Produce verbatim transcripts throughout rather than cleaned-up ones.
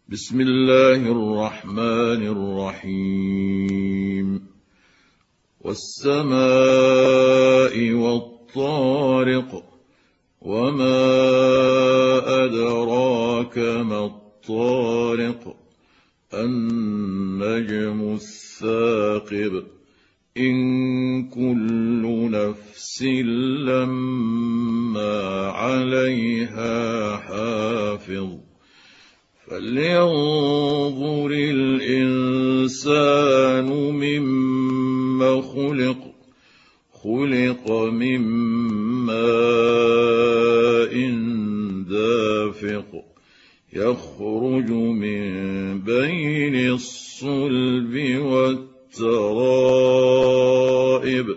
بسم الله الرحمن الرحيم والسماء والطارق وما أدراك ما الطارق النجم الثاقب إن كل نفس لما عليها حافظ فلينظر الإنسان مما خلق خلق من ماء دافق يخرج من بين الصلب والترائب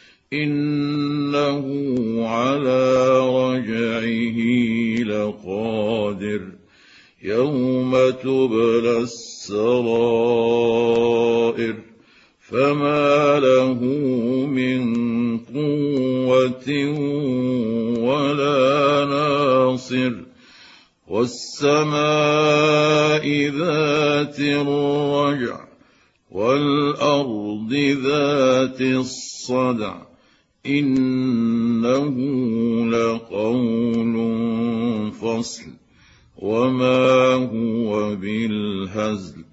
إنه على رجعه لقادر يوم تبلى السرائر فما له من قوة ولا ناصر والسماء ذات الرجع والأرض ذات الصدع إنه لقول فصل وما هو بالهزل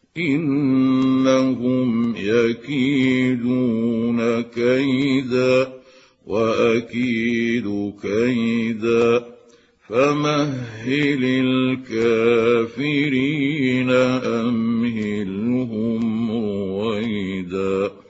إنهم يكيدون كيدا وأكيد كيدا فمهل الكافرين أمهلهم رويدا.